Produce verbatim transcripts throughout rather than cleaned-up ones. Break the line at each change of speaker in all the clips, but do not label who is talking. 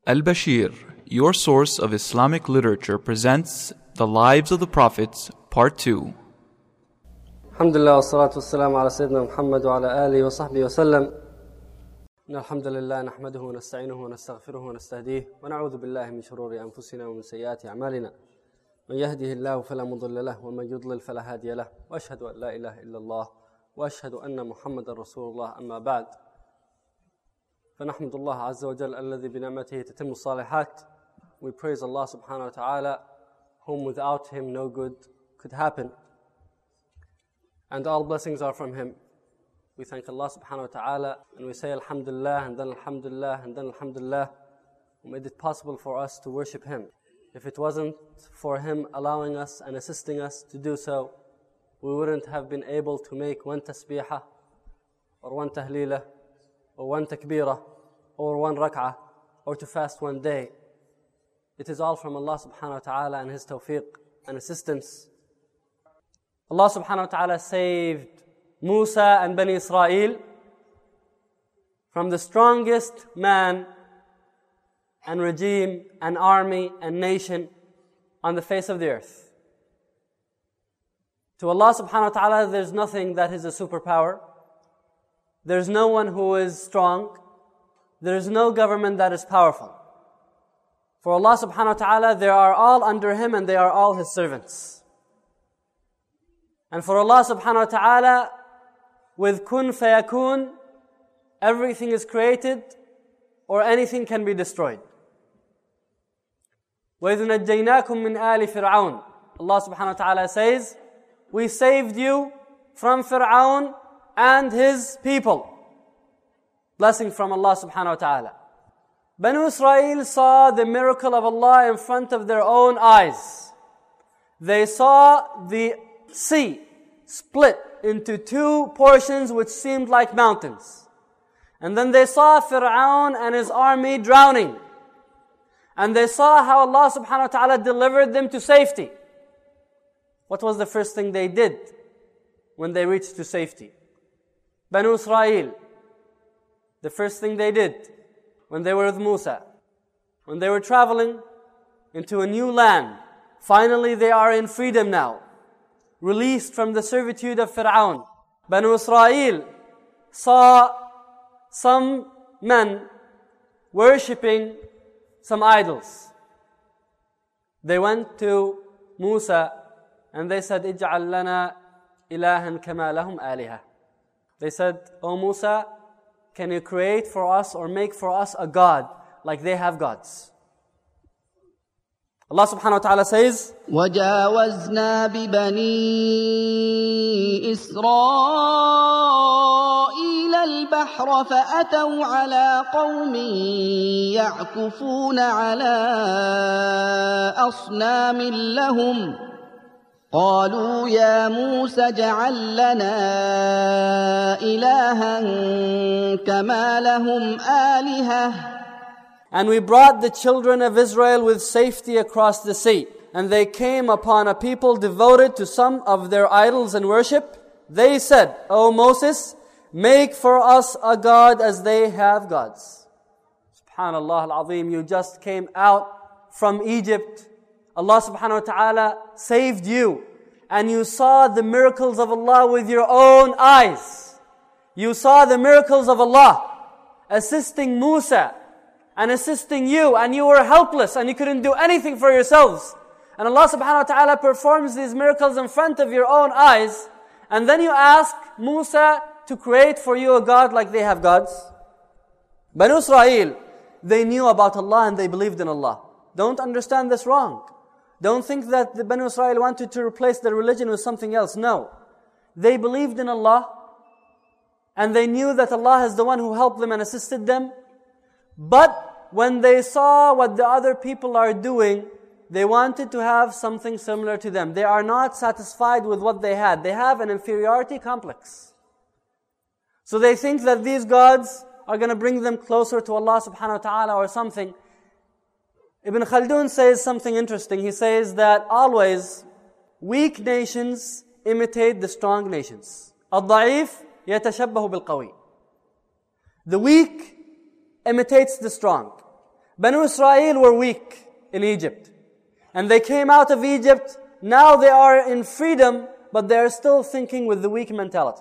Al-Bashir, your source of Islamic literature, presents The Lives of the Prophets, Part two.
Alhamdulillah wa salatu wa salam ala Sayyidina Muhammad wa ala alihi wa sahbihi wa sallam. Alhamdulillah, nahmaduhu wa nasta'inuhu wa nastaghfiruhu wa nastahdihi wa na'udhu billahi min shururi anfusina wa min sayyiati a'malina. Man yahdihillahu fala mudilla lahu wa man yudlil fala hadiya lahu. Wa ashhadu an la ilaha illa Allah wa ashhadu anna Muhammadan Rasulullah, amma ba'd. فنحمد الله عز وجل الذي بنعمته تتم الصالحات. We praise Allah subhanahu wa ta'ala, whom without Him no good could happen. And all blessings are from Him. We thank Allah subhanahu wa ta'ala and we say Alhamdulillah and then Alhamdulillah and then Alhamdulillah, who made it possible for us to worship Him. If it wasn't for Him allowing us and assisting us to do so, we wouldn't have been able to make one tasbihah or one tahleelah or one takbirah, or one rak'ah, or to fast one day. It is all from Allah subhanahu wa ta'ala and His tawfiq and assistance. Allah subhanahu wa ta'ala saved Musa and Bani Israel from the strongest man and regime and army and nation on the face of the earth. To Allah subhanahu wa ta'ala, there's nothing that is a superpower. There's no one who is strong. There's no government that is powerful. For Allah subhanahu wa ta'ala, they are all under Him and they are all His servants. And for Allah subhanahu wa ta'ala, with kun fayakun, everything is created or anything can be destroyed. وَإِذْ نَجَّيْنَاكُمْ مِنْ آلِ فِرْعَوْنَ, Allah subhanahu wa ta'ala says, we saved you from Fir'aun and his people. Blessing from Allah subhanahu wa ta'ala. Banu Israel saw the miracle of Allah in front of their own eyes. They saw the sea split into two portions which seemed like mountains. And then they saw Fir'aun and his army drowning. And they saw how Allah subhanahu wa ta'ala delivered them to safety. What was the first thing they did when they reached to safety? Banu Israel, the first thing they did when they were with Musa, when they were traveling into a new land, finally they are in freedom now, released from the servitude of Fir'aun. Banu Israel saw some men worshipping some idols. They went to Musa and they said, اجعل لنا إلها كما لهم آلهة. They said, O Musa, can you create for us or make for us a God like they have gods? Allah subhanahu wa ta'ala says,
وَجَاوَزْنَا بِبَنِي إِسْرَائِيلَ الْبَحْرَ فَأَتَوْا عَلَى قَوْمٍ يَعْكُفُونَ عَلَى أَصْنَامٍ لَهُمْ قالوا يا موسى اجعل لنا إلها كما لهم آلهة.
And we brought the children of Israel with safety across the sea. And they came upon a people devoted to some of their idols and worship. They said, O Moses, make for us a God as they have gods. Subhanallah al-Azim, you just came out from Egypt. Allah subhanahu wa ta'ala saved you. And you saw the miracles of Allah with your own eyes. You saw the miracles of Allah assisting Musa and assisting you. And you were helpless and you couldn't do anything for yourselves. And Allah subhanahu wa ta'ala performs these miracles in front of your own eyes. And then you ask Musa to create for you a God like they have gods. Banu Israel, they knew about Allah and they believed in Allah. Don't understand this wrong. Don't think that the Banu Israel wanted to replace their religion with something else. No. They believed in Allah and they knew that Allah is the one who helped them and assisted them. But when they saw what the other people are doing, they wanted to have something similar to them. They are not satisfied with what they had. They have an inferiority complex. So they think that these gods are going to bring them closer to Allah subhanahu wa ta'ala or something. Ibn Khaldun says something interesting. He says that always weak nations imitate the strong nations. الضعيف يتشبه بالقوي. The weak imitates the strong. Banu Israel were weak in Egypt. And they came out of Egypt. Now they are in freedom, but they are still thinking with the weak mentality.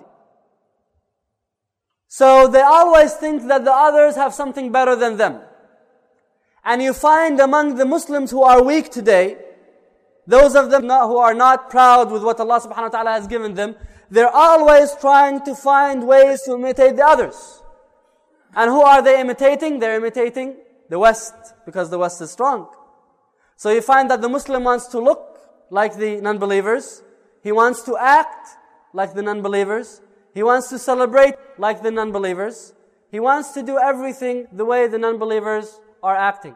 So they always think that the others have something better than them. And you find among the Muslims who are weak today, those of them not, who are not proud with what Allah subhanahu wa ta'ala has given them, they're always trying to find ways to imitate the others. And who are they imitating? They're imitating the West, because the West is strong. So you find that the Muslim wants to look like the non-believers. He wants to act like the non-believers. He wants to celebrate like the non-believers. He wants to do everything the way the non-believers are acting.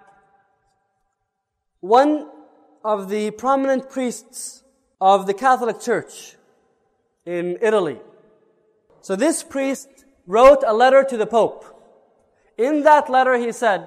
One of the prominent priests of the Catholic Church in Italy. So this priest wrote a letter to the Pope. In that letter he said,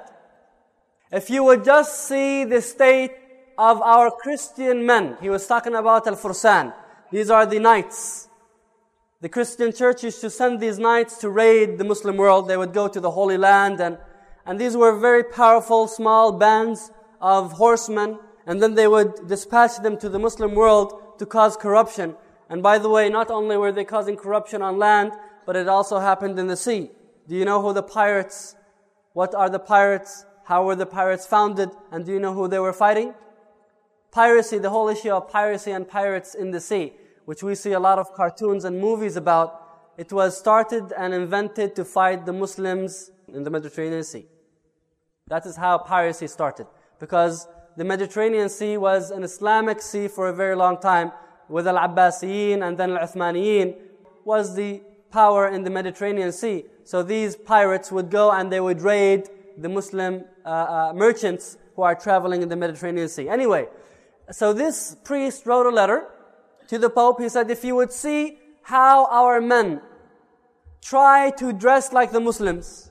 if you would just see the state of our Christian men. He was talking about Al-Fursan. These are the knights. The Christian church used to send these knights to raid the Muslim world. They would go to the Holy Land, and, and these were very powerful, small bands of horsemen, and then they would dispatch them to the Muslim world to cause corruption. And by the way, not only were they causing corruption on land, but it also happened in the sea. Do you know who the pirates, what are the pirates, how were the pirates founded, and do you know who they were fighting? Piracy, the whole issue of piracy and pirates in the sea, which we see a lot of cartoons and movies about, it was started and invented to fight the Muslims in the Mediterranean Sea. That is how piracy started. Because the Mediterranean Sea was an Islamic sea for a very long time, with Al-Abbasiyin and then Al-Uthmaniyin was the power in the Mediterranean Sea. So these pirates would go and they would raid the Muslim uh, uh, merchants who are traveling in the Mediterranean Sea. Anyway, so this priest wrote a letter to the Pope. He said, if you would see how our men try to dress like the Muslims,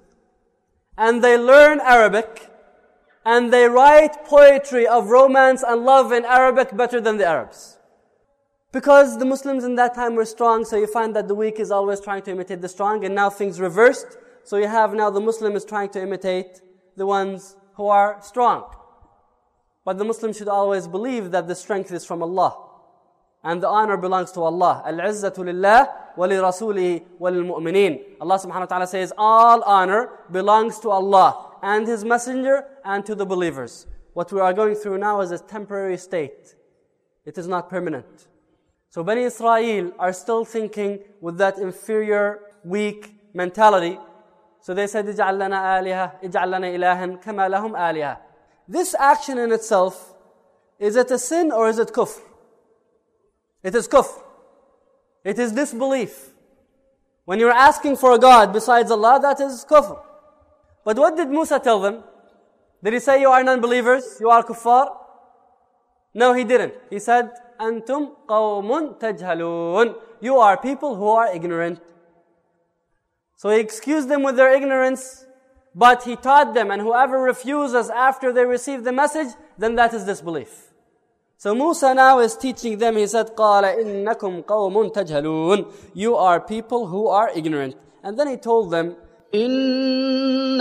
and they learn Arabic, and they write poetry of romance and love in Arabic better than the Arabs. Because the Muslims in that time were strong, so you find that the weak is always trying to imitate the strong, and now things reversed. So you have now the Muslim is trying to imitate the ones who are strong. But the Muslim should always believe that the strength is from Allah. And the honor belongs to Allah. Al-izzatu lillah wa li rasulihi wa lil mu'mineen. Allah subhanahu wa ta'ala says, all honor belongs to Allah and His Messenger and to the believers. What we are going through now is a temporary state. It is not permanent. So Bani Israel are still thinking with that inferior, weak mentality. So they said, اجعل لنا آلهة اجعل لنا إلها كما لهم آلهة. This action in itself, is it a sin or is it kufr? It is kufr. It is disbelief. When you're asking for a God besides Allah, that is kufr. But what did Musa tell them? Did he say, you are non-believers? You are kuffar? No, he didn't. He said, أنتم قوم تجهلون. You are people who are ignorant. So he excused them with their ignorance, but he taught them, and whoever refuses after they receive the message, then that is disbelief. So Musa now is teaching them. He said, قَالَ إِنَّكُمْ قَوْمٌ تَجْهَلُونَ. You are people who are ignorant. And then he told them,
إِنَّ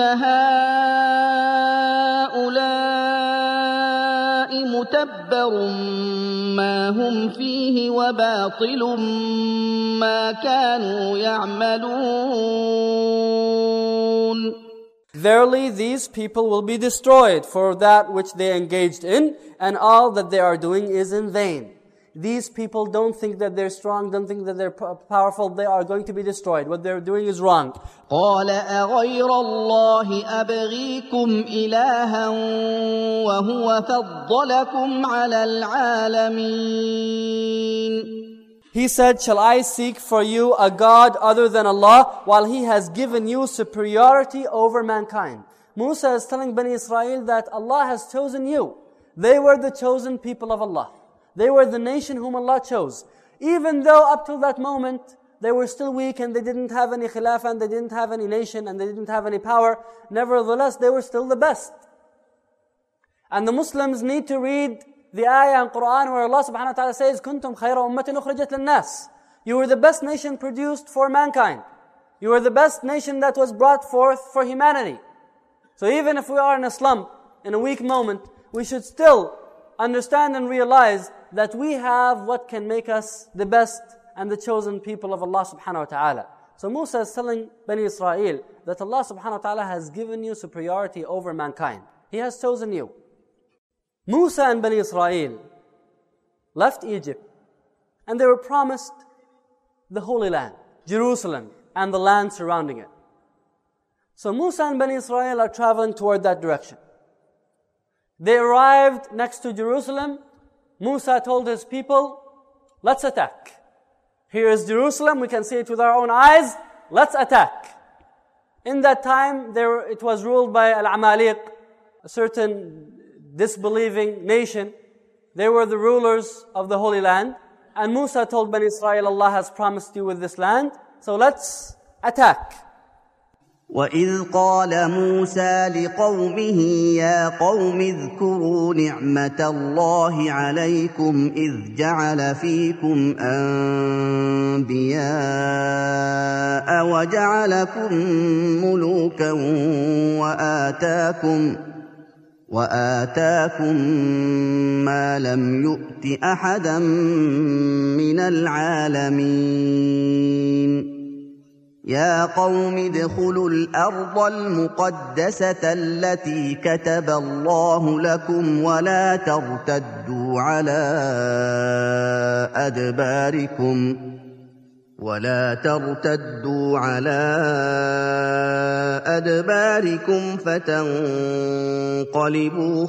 هَؤُلَاءِ مُتَبَّرٌ مَا هُمْ فِيهِ وَبَاطِلٌ مَا كَانُوا يَعْمَلُونَ.
Verily, these people will be destroyed for that which they engaged in, and all that they are doing is in vain. These people don't think that they're strong, don't think that they're powerful. They are going to be destroyed. What they're doing is wrong.
قَالَ أَغَيْرَ اللَّهِ أَبْغِيكُمْ إِلَٰهًا وَهُوَ فَضَّلَكُمْ عَلَى الْعَالَمِينَ.
He said, shall I seek for you a God other than Allah, while He has given you superiority over mankind? Musa is telling Bani Israel that Allah has chosen you. They were the chosen people of Allah. They were the nation whom Allah chose. Even though up till that moment, they were still weak and they didn't have any khilafah and they didn't have any nation and they didn't have any power, nevertheless, they were still the best. And the Muslims need to read the ayah in Quran where Allah subhanahu wa ta'ala says, كُنْتُمْ خَيْرَ أُمَّةٍ أُخْرِجَتْ لِلنَّاسِ. You were the best nation produced for mankind. You were the best nation that was brought forth for humanity. So even if we are in a slump, in a weak moment, we should still understand and realize that we have what can make us the best and the chosen people of Allah subhanahu wa ta'ala. So Musa is telling Bani Israel that Allah subhanahu wa ta'ala has given you superiority over mankind. He has chosen you. Musa and Bani Israel left Egypt and they were promised the Holy Land, Jerusalem, and the land surrounding it. So Musa and Bani Israel are traveling toward that direction. They arrived next to Jerusalem. Musa told his people, let's attack. Here is Jerusalem, we can see it with our own eyes, let's attack. In that time, there it was ruled by Al-Amaliq, a certain disbelieving nation. They were the rulers of the Holy Land. And Musa told Bani Israel, Allah has promised you with this land, so let's attack.
وَإِذْ قَالَ مُوسَى لِقَوْمِهِ يَا قَوْمِ اذْكُرُوا نِعْمَةَ اللَّهِ عَلَيْكُمْ إِذْ جَعَلَ فِيكُمْ أَنْبِيَاءَ وَجَعَلَكُمْ مُلُوكًا وَآتَاكُمْ وَآتَاكُمْ مَا لَمْ يُؤْتِ أَحَدًا مِنَ الْعَالَمِينَ يا قوم ادخلوا الأرض المقدسة التي كتب الله لكم ولا ترتدوا على أدباركم ولا ترتدوا على أدباركم فتنقلبوا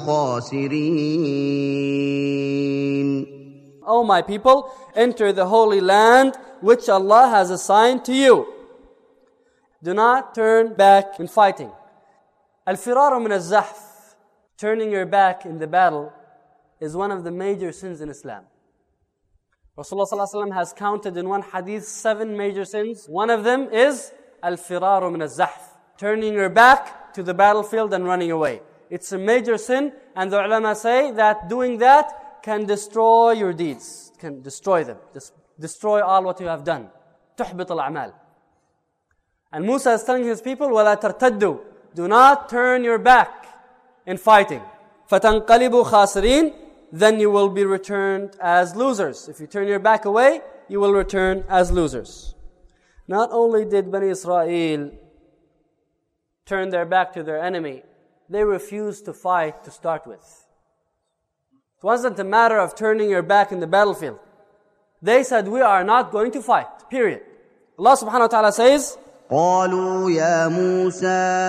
خاسرين.
O my people, enter the holy land which Allah has assigned to you. Do not turn back in fighting. Al-firaru min al-zahf, turning your back in the battle, is one of the major sins in Islam. Rasulullah sallallahu alaihi wasallam has counted in one hadith seven major sins. One of them is al-firaru min al-zahf, turning your back to the battlefield and running away. It's a major sin, and the ulama say that doing that can destroy your deeds, can destroy them, just destroy all what you have done. تحبط الأعمال. And Musa is telling his people, وَلَا تَرْتَدُّوا, do not turn your back in fighting. فَتَنْقَلِبُوا خَاسِرِينَ, then you will be returned as losers. If you turn your back away, you will return as losers. Not only did Bani Israel turn their back to their enemy, they refused to fight to start with. It wasn't a matter of turning your back in the battlefield. They said, we are not going to fight, period. Allah subhanahu wa ta'ala says,
قالوا يا موسى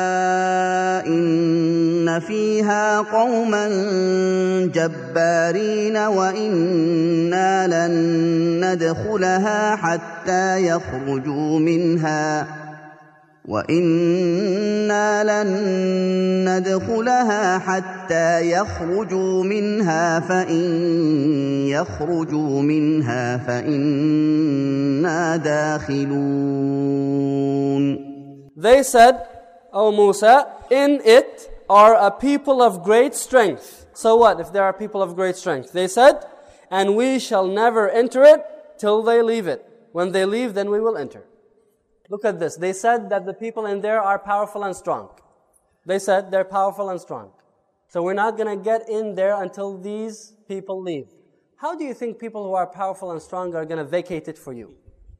إن فيها قوما جبارين وإنا لن ندخلها حتى يخرجوا منها وإنا لن ندخلها حتى يخرجوا منها فإن يخرجوا منها فإنا داخلون.
They said, O Musa, in it are a people of great strength. So what if there are people of great strength? They said, and we shall never enter it till they leave it. When they leave, then we will enter. Look at this. They said that the people in there are powerful and strong. They said they're powerful and strong. So we're not going to get in there until these people leave. How do you think people who are powerful and strong are going to vacate it for you?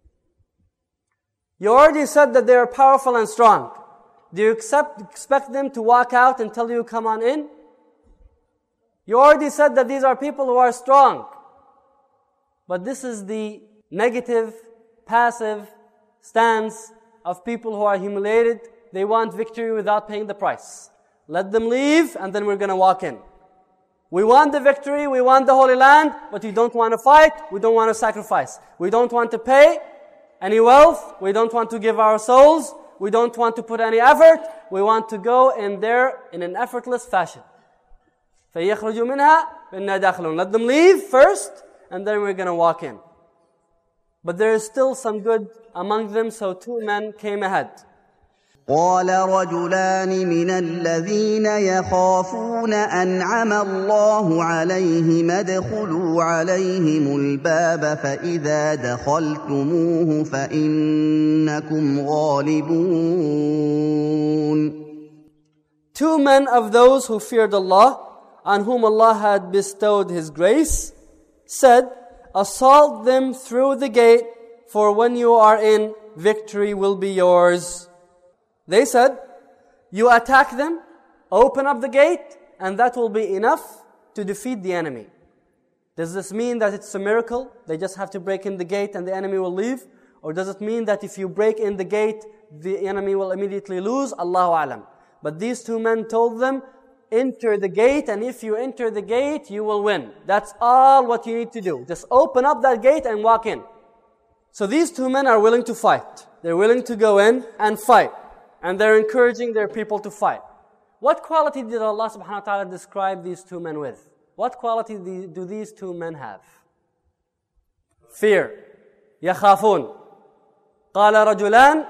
You already said that they are powerful and strong. Do you accept, expect them to walk out and tell you, come on in? You already said that these are people who are strong. But this is the negative, passive stance of people who are humiliated. They want victory without paying the price. Let them leave and then we're going to walk in. We want the victory, we want the Holy Land, but we don't want to fight, we don't want to sacrifice. We don't want to pay any wealth, we don't want to give our souls, we don't want to put any effort, we want to go in there in an effortless fashion. فَيَخْرُجُوا مِنْهَا فَإِنَّا دَاخِلُونَ. Let them leave first, and then we're going to walk in. But there is still some good among them, so two men came ahead.
قال رجلان من الذين يخافون أنعم الله عليهم ادخلوا عليهم الباب فإذا دخلتموه فإنكم غالبون.
two men of those who feared Allah, on whom Allah had bestowed His grace, said, assault them through the gate, for when you are in, victory will be yours. They said, you attack them, open up the gate, and that will be enough to defeat the enemy. Does this mean that it's a miracle? They just have to break in the gate and the enemy will leave? Or does it mean that if you break in the gate, the enemy will immediately lose? Allahu A'lam. But these two men told them, enter the gate, and if you enter the gate, you will win. That's all what you need to do. Just open up that gate and walk in. So these two men are willing to fight. They're willing to go in and fight. And they're encouraging their people to fight. What quality did Allah subhanahu wa ta'ala describe these two men with? What quality do these two men have? Fear. يَخَافُونَ قَالَ رَجُلَانِ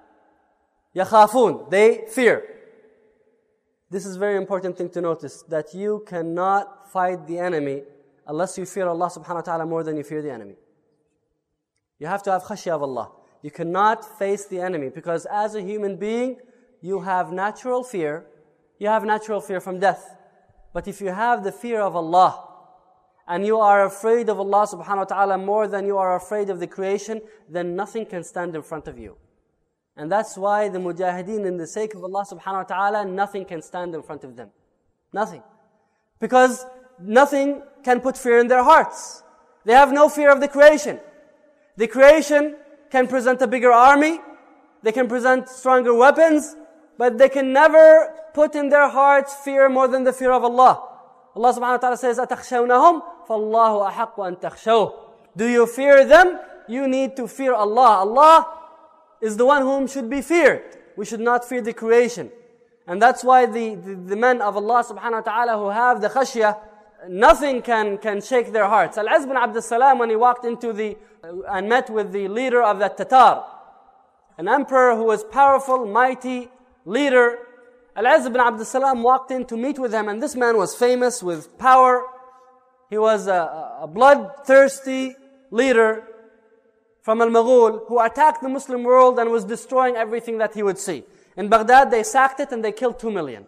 يَخَافُونَ. They fear. This is a very important thing to notice, that you cannot fight the enemy unless you fear Allah subhanahu wa ta'ala more than you fear the enemy. You have to have khashya of Allah. You cannot face the enemy, because as a human being, you have natural fear. You have natural fear from death. But if you have the fear of Allah, and you are afraid of Allah subhanahu wa ta'ala more than you are afraid of the creation, then nothing can stand in front of you. And that's why the mujahideen, in the sake of Allah subhanahu wa ta'ala, nothing can stand in front of them. Nothing. Because nothing can put fear in their hearts. They have no fear of the creation. The creation can present a bigger army, they can present stronger weapons, but they can never put in their hearts fear more than the fear of Allah. Allah subhanahu wa ta'ala says, أَتَخْشَوْنَهُمْ فَاللَّهُ أَحَقُّ أَن تَخْشَوْهُ. Do you fear them? You need to fear Allah. Allah is the one whom should be feared. We should not fear the creation. And that's why the, the, the men of Allah subhanahu wa ta'ala who have the khashya, nothing can, can shake their hearts. Al-Izz bin Abd al-Salam, when he walked into the, uh, and met with the leader of the Tatar, an emperor who was powerful, mighty leader, Al-Izz bin Abd al-Salam walked in to meet with him, and this man was famous with power. He was a, a bloodthirsty leader from Al-Mughul who attacked the Muslim world and was destroying everything that he would see. In Baghdad, they sacked it and they killed two million.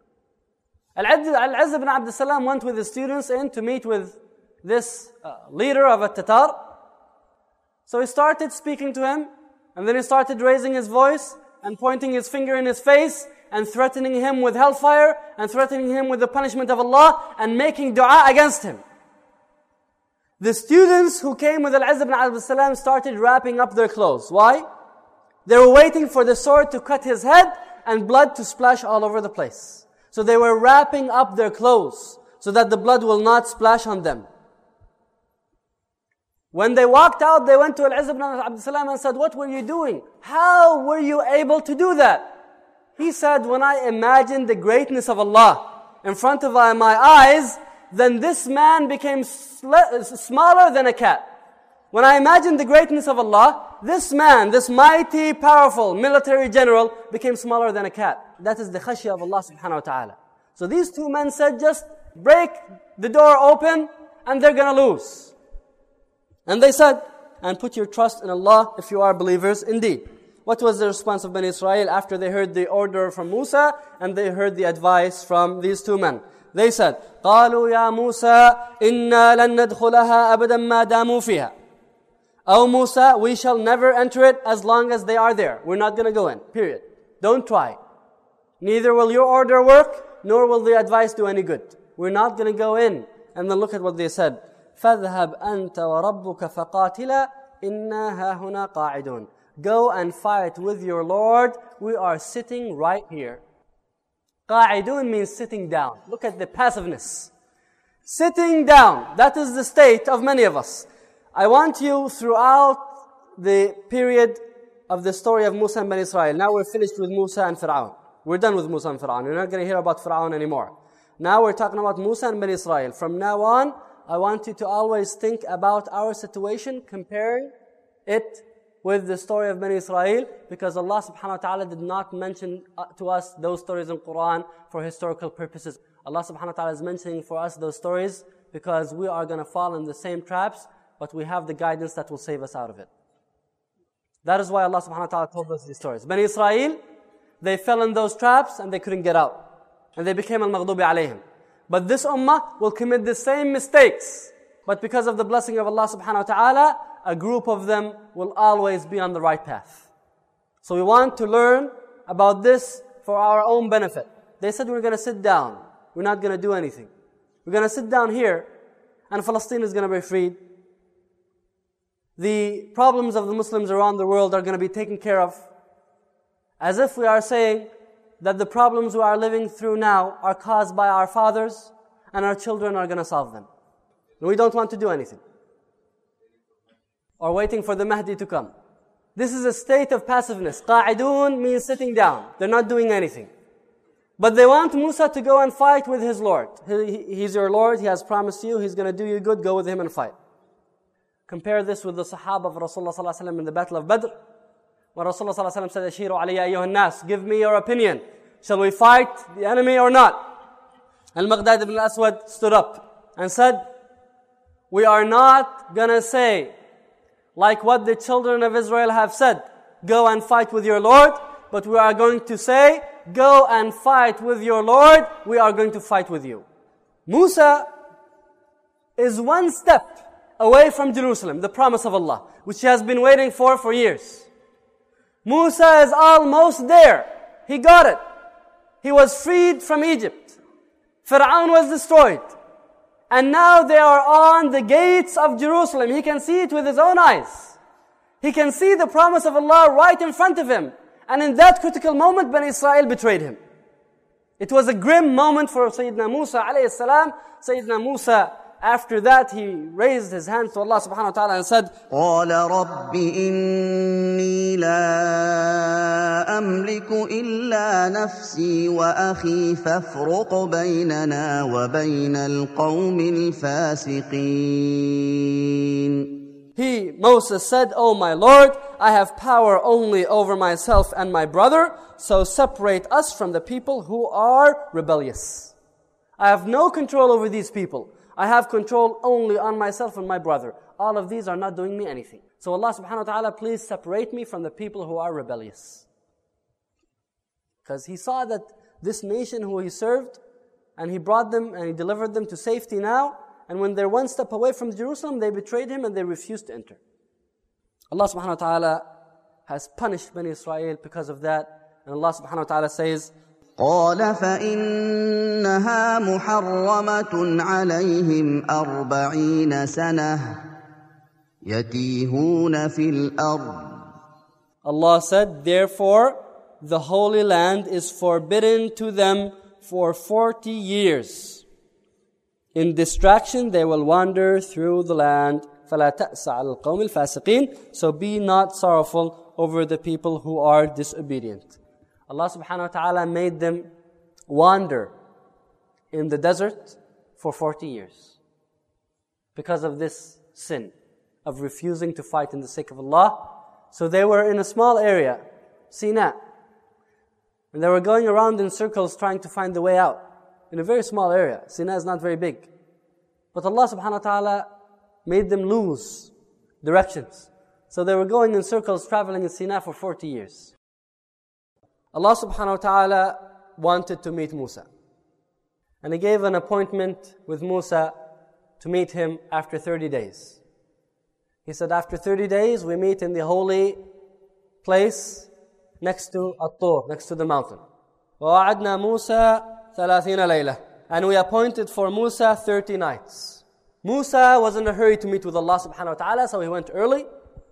Al-Izz bin Abd al-Salam went with his students in to meet with this uh, leader of a Tatar. So he started speaking to him, and then he started raising his voice and pointing his finger in his face and threatening him with hellfire and threatening him with the punishment of Allah and making dua against him. The students who came with Al-Izz bin Abd al-Salam started wrapping up their clothes. Why? They were waiting for the sword to cut his head and blood to splash all over the place. So they were wrapping up their clothes so that the blood will not splash on them. When they walked out, they went to Al-Izz bin Abd al-Salam and said, what were you doing? How were you able to do that? He said, when I imagined the greatness of Allah in front of my eyes, then this man became smaller than a cat. When I imagined the greatness of Allah, this man, this mighty, powerful military general, became smaller than a cat. That is the khashya of Allah subhanahu wa ta'ala. So these two men said, just break the door open and they're going to lose. And they said, and put your trust in Allah if you are believers indeed. What was the response of Bani Israel after they heard the order from Musa and they heard the advice from these two men? They said, قالوا يا موسى إنا لن ندخلها أبدا ما داموا فيها. O Musa, we shall never enter it as long as they are there. We're not going to go in, period. Don't try. Neither will your order work, nor will the advice do any good. We're not going to go in. And then look at what they said. فَاذْهَبْ أَنْتَ وَرَبُّكَ فَقَاتِلَا إِنَّا هَاهُنَا قَاعِدُونَ. Go and fight with your Lord. We are sitting right here. قَاعِدُون means sitting down. Look at the passiveness. Sitting down. That is the state of many of us. I want you throughout the period of the story of Musa and Bani Israel. Now we're finished with Musa and Fir'aun. We're done with Musa and Fir'aun. We're not going to hear about Fir'aun anymore. Now we're talking about Musa and Bani Israel. From now on, I want you to always think about our situation, comparing it with the story of Bani Israel, because Allah subhanahu wa ta'ala did not mention to us those stories in Quran for historical purposes. Allah subhanahu wa ta'ala is mentioning for us those stories because we are going to fall in the same traps, but we have the guidance that will save us out of it. That is why Allah subhanahu wa ta'ala told us these stories. Bani Israel, they fell in those traps and they couldn't get out. and they became al-maghdubi alayhim. But this ummah will commit the same mistakes. But because of the blessing of Allah subhanahu wa ta'ala, a group of them will always be on the right path. So we want to learn about this for our own benefit. They said we're going to sit down. We're not going to do anything. We're going to sit down here and Palestine is going to be freed. The problems of the Muslims around the world are going to be taken care of. As if we are saying that the problems we are living through now are caused by our fathers and our children are going to solve them. And we don't want to do anything. Or waiting for the Mahdi to come. This is a state of passiveness. Qa'idun means sitting down. They're not doing anything. But they want Musa to go and fight with his Lord. He, he's your Lord, He has promised you, He's going to do you good, go with Him and fight. Compare this with the Sahaba of Rasulullah sallallahu alaihi wasallam in the Battle of Badr. When Rasulullah sallallahu alaihi wasallam said, Ashiru alayya ayyuhan nas, give me your opinion. Shall we fight the enemy or not? Al-Maghdad ibn al-Aswad stood up and said, we are not going to say, like what the children of Israel have said, go and fight with your Lord, but we are going to say, go and fight with your Lord, we are going to fight with you. Musa is one step away from Jerusalem, the promise of Allah, which he has been waiting for for years. Musa is almost there. He got it. He was freed from Egypt. Fir'aun was destroyed. And now they are on the gates of Jerusalem. He can see it with his own eyes. He can see the promise of Allah right in front of him. And in that critical moment, Bani Israel betrayed him. It was a grim moment for Sayyidina Musa alayhi salam. Sayyidina Musa, after that, he raised his hands to Allah subhanahu wa ta'ala and said,
قَالَ رَبِّ إِنِّي لَا أَمْلِكُ إِلَّا نَفْسِي وَأَخِي فَافْرُقْ بَيْنَنَا وَبَيْنَ الْقَوْمِ الْفَاسِقِينَ.
He, Moses, said, O my Lord, I have power only over myself and my brother, so separate us from the people who are rebellious. I have no control over these people. I have control only on myself and my brother. All of these are not doing me anything. So Allah subhanahu wa ta'ala, please separate me from the people who are rebellious. Because he saw that this nation who he served, and he brought them and he delivered them to safety now, and when they're one step away from Jerusalem, they betrayed him and they refused to enter. Allah subhanahu wa ta'ala has punished Bani Israel because of that. And Allah subhanahu wa ta'ala says,
قال فإنها محرمة عليهم أربعين سنة يتيهون في الأرض.
Allah said, therefore, the Holy Land is forbidden to them for forty years. In distraction, they will wander through the land. فَلَا تَأْسَ عَلَى الْقَوْمِ الْفَاسِقِينَ. So be not sorrowful over the people who are disobedient. Allah subhanahu wa ta'ala made them wander in the desert for forty years. Because of this sin of refusing to fight in the sake of Allah. So they were in a small area, Sinai. And they were going around in circles trying to find the way out. In a very small area. Sinai is not very big. But Allah subhanahu wa ta'ala made them lose directions. So they were going in circles traveling in Sinai for forty years. Allah subhanahu wa ta'ala wanted to meet Musa. And He gave an appointment with Musa to meet him after thirty days. He said, after thirty days, we meet in the holy place next to At-Tur, next to the mountain. وَوَعَدْنَا مُوسَى ثَلَاثِينَ لَيْلَةً. And we appointed for Musa thirty nights. Musa was in a hurry to meet with Allah subhanahu wa ta'ala, so he went early.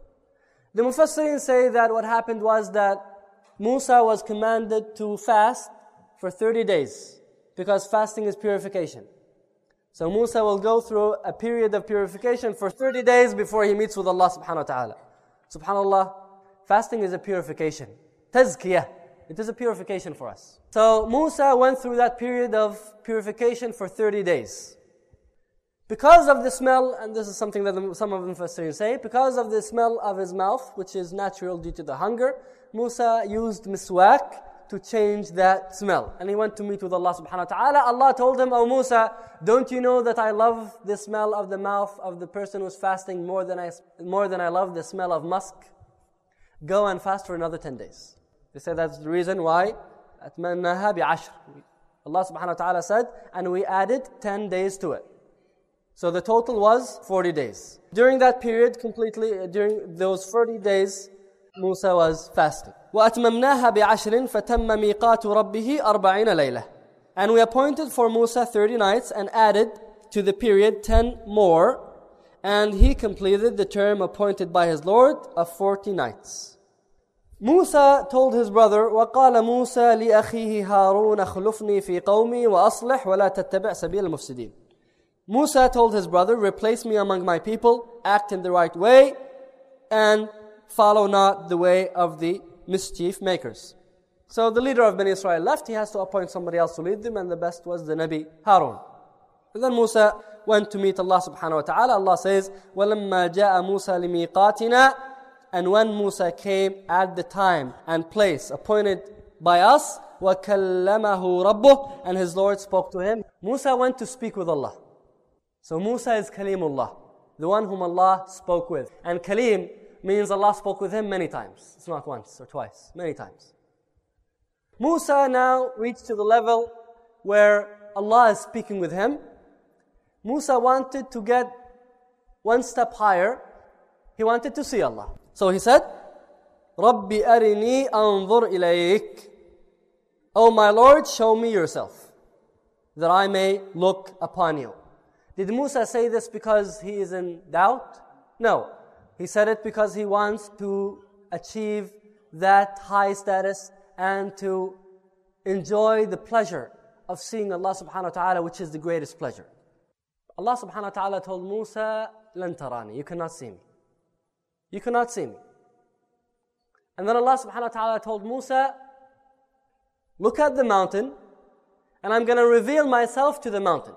The Mufassirin say that what happened was that Musa was commanded to fast for thirty days, because fasting is purification. So Musa will go through a period of purification for thirty days before he meets with Allah subhanahu wa ta'ala. SubhanAllah, fasting is a purification. Tazkiyah. It is a purification for us. So Musa went through that period of purification for thirty days. Because of the smell, and this is something that some of the Mufassirin say, because of the smell of his mouth, which is natural due to the hunger, Musa used miswak to change that smell. And he went to meet with Allah subhanahu wa ta'ala. Allah told him, O Musa, don't you know that I love the smell of the mouth of the person who's fasting more than I, more than I love the smell of musk? Go and fast for another ten days. They say that's the reason why أَتْمَنَّهَا بِعَشْرٍ. Allah subhanahu wa ta'ala said, and we added ten days to it. So the total was forty days. During that period, completely, during those forty days, Musa was fasting. وَأَتْمَمْنَاهَا بِعَشْرٍ فَتَمَّ مِيقَاتُ رَبِّهِ أَرْبَعِينَ لَيْلَةً. And we appointed for Musa thirty nights and added to the period ten more, and he completed the term appointed by his Lord of forty nights. Musa told his brother, وَقَالَ مُوسَى لِأَخِيهِ هَارُونَ اخْلُفْنِي فِي قَوْمِي وَأَصْلِحْ وَلَا تَتَّبِعْ سَبِيلَ الْمُفْسِدِينَ. Musa told his brother, replace me among my people, act in the right way, and follow not the way of the mischief makers. So the leader of Bani Israel left, he has to appoint somebody else to lead them, and the best was the Nabi Harun. And then Musa went to meet Allah subhanahu wa ta'ala. Allah says, وَلَمَّا جَاءَ مُوسَى لِمِيقَاتِنَا. And when Musa came at the time and place appointed by us, وَكَلَّمَهُ رَبُّهُ. And his Lord spoke to him. Musa went to speak with Allah. So Musa is Kalimullah, the one whom Allah spoke with. And Kalim means Allah spoke with him many times. It's not once or twice, many times. Musa now reached to the level where Allah is speaking with him. Musa wanted to get one step higher. He wanted to see Allah. So he said, رَبِّ أَرِنِي أَنظُرْ إِلَيْكَ. Oh my Lord, show me yourself, that I may look upon you. Did Musa say this because he is in doubt? No. He said it because he wants to achieve that high status and to enjoy the pleasure of seeing Allah subhanahu wa ta'ala, which is the greatest pleasure. Allah subhanahu wa ta'ala told Musa, لَن تَرَانِي. You cannot see me. You cannot see me. And then Allah subhanahu wa ta'ala told Musa, look at the mountain, and I'm going to reveal myself to the mountain.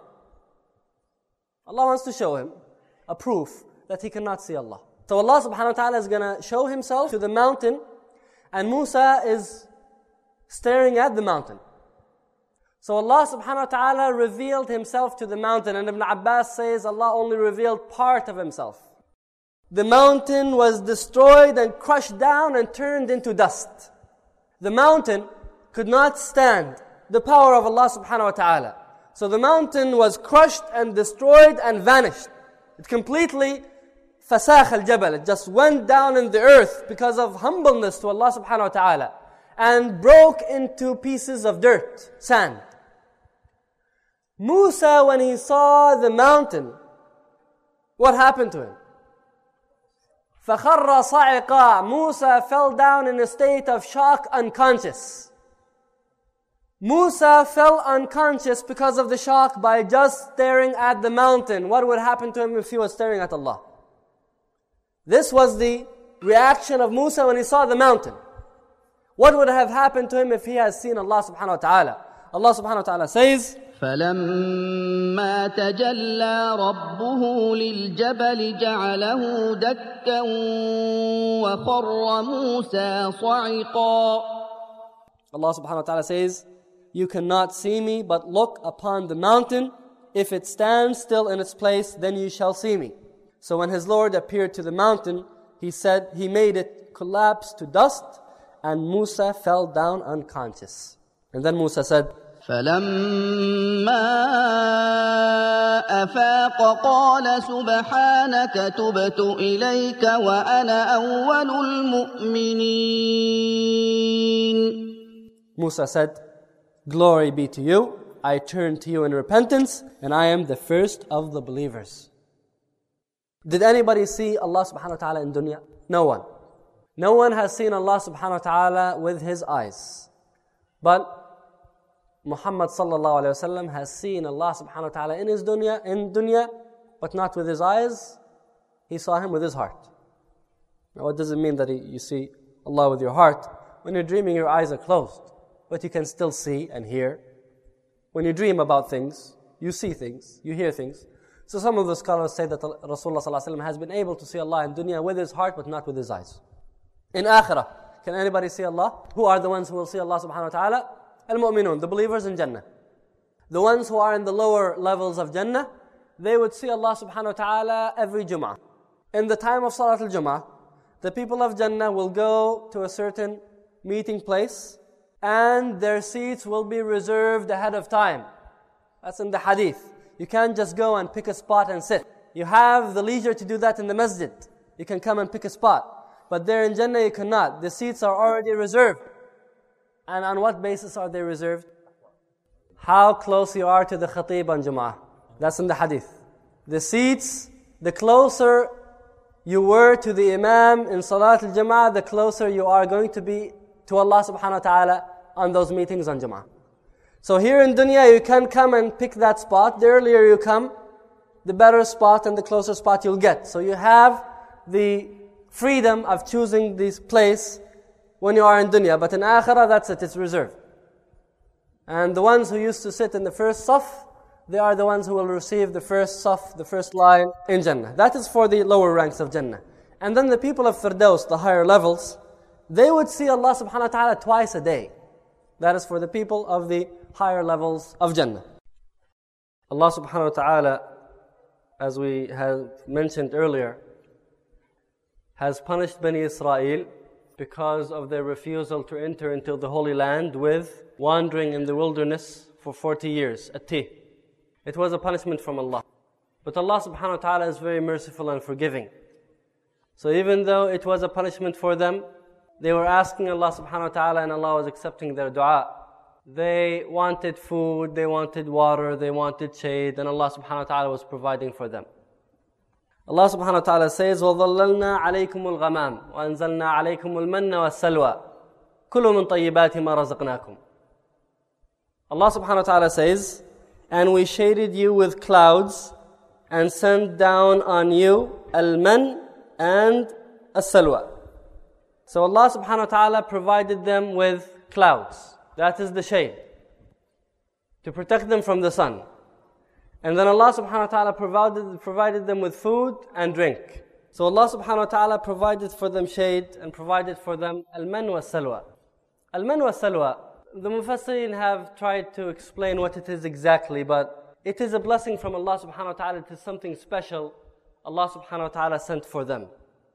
Allah wants to show him a proof that he cannot see Allah. So Allah subhanahu wa ta'ala is going to show himself to the mountain, and Musa is staring at the mountain. So Allah subhanahu wa ta'ala revealed himself to the mountain, and Ibn Abbas says Allah only revealed part of himself. The mountain was destroyed and crushed down and turned into dust. The mountain could not stand the power of Allah subhanahu wa ta'ala. So the mountain was crushed and destroyed and vanished. It completely fasakh al-jabal. It just went down in the earth because of humbleness to Allah subhanahu wa ta'ala, and broke into pieces of dirt, sand. Musa, when he saw the mountain, what happened to him? فَخَرَّ صَعِقًا. Musa fell down in a state of shock, unconscious. Musa fell unconscious because of the shock by just staring at the mountain. What would happen to him if he was staring at Allah? This was the reaction of Musa when he saw the mountain. What would have happened to him if he has seen Allah subhanahu wa ta'ala? Allah subhanahu wa ta'ala says,
فَلَمَّا تَجَلَّى رَبُّهُ لِلْجَبَلِ جَعَلَهُ دَكًّا وَخَرَّ مُوسَى صَعِقًا.
Allah subhanahu wa ta'ala says, you cannot see me, but look upon the mountain. If it stands still in its place, then you shall see me. So when his Lord appeared to the mountain, he said, he made it collapse to dust, and Musa fell down unconscious. And then Musa said,
فَلَمَّا أَفَاقَ قَالَ سُبْحَانَكَ تُبْتُ إِلَيْكَ وَأَنَا أَوَّلُ الْمُؤْمِنِينَ.
Musa said, glory be to you, I turn to you in repentance, and I am the first of the believers. Did anybody see Allah subhanahu wa ta'ala in dunya? No one. No one has seen Allah subhanahu wa ta'ala with his eyes. But Muhammad sallallahu alayhi wa sallam has seen Allah subhanahu wa ta'ala in his dunya, in dunya, but not with his eyes. He saw him with his heart. Now what does it mean that you see Allah with your heart? When you're dreaming, your eyes are closed, but you can still see and hear. When you dream about things, you see things, you hear things. So some of the scholars say that Rasulullah sallallahu alayhi wa sallam has been able to see Allah in dunya with his heart, but not with his eyes. In akhirah, can anybody see Allah? Who are the ones who will see Allah subhanahu wa ta'ala? Al-Mu'minun, the believers in Jannah. The ones who are in the lower levels of Jannah, they would see Allah subhanahu wa ta'ala every Jum'ah. In the time of Salat al-Jum'ah, the people of Jannah will go to a certain meeting place, and their seats will be reserved ahead of time. That's in the hadith. You can't just go and pick a spot and sit. You have the leisure to do that in the masjid. You can come and pick a spot. But there in Jannah you cannot. The seats are already reserved. And on what basis are they reserved? How close you are to the khatib on Jum'ah. That's in the hadith. The seats, the closer you were to the imam in Salat al-Jam'ah, the closer you are going to be to Allah subhanahu wa ta'ala on those meetings on Jum'ah. So here in dunya, you can come and pick that spot. The earlier you come, the better spot and the closer spot you'll get. So you have the freedom of choosing this place when you are in dunya. But in akhirah, that's it, it's reserved. And the ones who used to sit in the first saf, they are the ones who will receive the first saf, the first line in Jannah. That is for the lower ranks of Jannah. And then the people of Firdaus, the higher levels, they would see Allah subhanahu wa ta'ala twice a day. That is for the people of the higher levels of Jannah. Allah subhanahu wa ta'ala, as we have mentioned earlier, has punished Bani Israel because of their refusal to enter into the Holy Land with wandering in the wilderness for forty years, at-tih. It was a punishment from Allah. But Allah subhanahu wa ta'ala is very merciful and forgiving. So even though it was a punishment for them, they were asking Allah subhanahu wa ta'ala and Allah was accepting their dua. They wanted food, they wanted water, they wanted shade, and Allah subhanahu wa ta'ala was providing for them. Allah subhanahu wa ta'ala says, وَظَلَّلْنَا عَلَيْكُمُ الْغَمَامِ وَأَنزَلْنَا عَلَيْكُمُ الْمَنَّ وَالسَّلْوَى كُلُوا مِنْ طَيِّبَاتِ مَا رَزَقْنَاكُمْ. Allah subhanahu wa ta'ala says, and we shaded you with clouds and sent down on you al-man and as-salwa. So Allah subhanahu wa ta'ala provided them with clouds. That is the shade, to protect them from the sun. And then Allah subhanahu wa ta'ala provided, provided them with food and drink. So Allah subhanahu wa ta'ala provided for them shade and provided for them al-man wa salwa. Al-man wa salwa, the Mufassirin have tried to explain what it is exactly, but it is a blessing from Allah subhanahu wa ta'ala. It is something special Allah subhanahu wa ta'ala sent for them.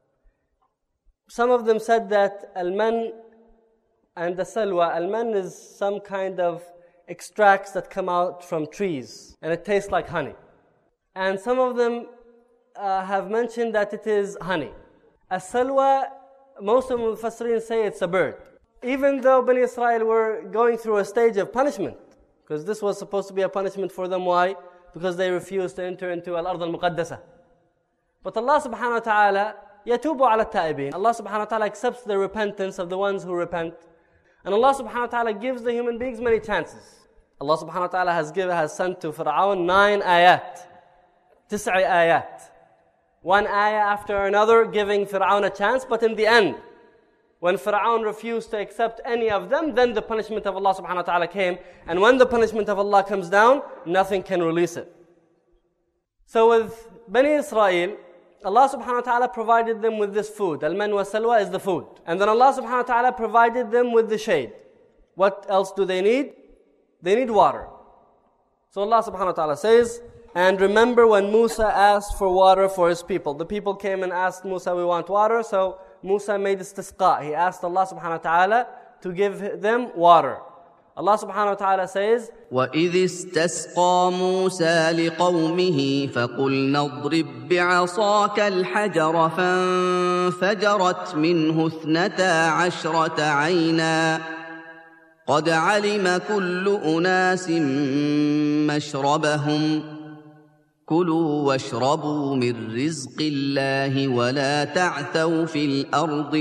Some of them said that al-man and the salwa, al-man is some kind of extracts that come out from trees, and it tastes like honey. And some of them uh, have mentioned that it is honey. As-salwa, most of the Mufassirin say it's a bird. Even though Bani Israel were going through a stage of punishment, because this was supposed to be a punishment for them. Why? Because they refused to enter into al-ard al-muqaddasa. But Allah subhanahu wa ta'ala يَتُوبُ عَلَى التَّائِبِينَ. Allah subhanahu wa ta'ala accepts the repentance of the ones who repent. And Allah subhanahu wa ta'ala gives the human beings many chances. Allah subhanahu wa ta'ala has given, has sent to Fir'aun nine ayat. Tis'i ayat. One ayah after another giving Fir'aun a chance, but in the end, when Fir'aun refused to accept any of them, then the punishment of Allah subhanahu wa ta'ala came. And when the punishment of Allah comes down, nothing can release it. So with Bani Israel, Allah subhanahu wa ta'ala provided them with this food. Al-man wa salwa is the food. And then Allah subhanahu wa ta'ala provided them with the shade. What else do they need? They need water. So Allah subhanahu wa ta'ala says, and remember when Musa asked for water for his people. The people came and asked Musa, we want water. So Musa made istisqa. He asked Allah subhanahu wa ta'ala to give them water. Allah subhanahu wa ta'ala says,
وَإِذِ اسْتَسْقَى مُوسَى لِقَوْمِهِ فَقُلْنَا اضْرِبْ بِعَصَاكَ الْحَجَرَ فَانفَجَرَتْ مِنْهُ اثْنَتَا عَشْرَةَ عَيْنًا قَدْ عَلِمَ كُلُّ أُنَاسٍ مَشْرَبَهُمْ كُلُوا وَاشْرَبُوا مِنْ رِزْقِ اللَّهِ وَلَا تَعْثَوْا فِي الْأَرْضِ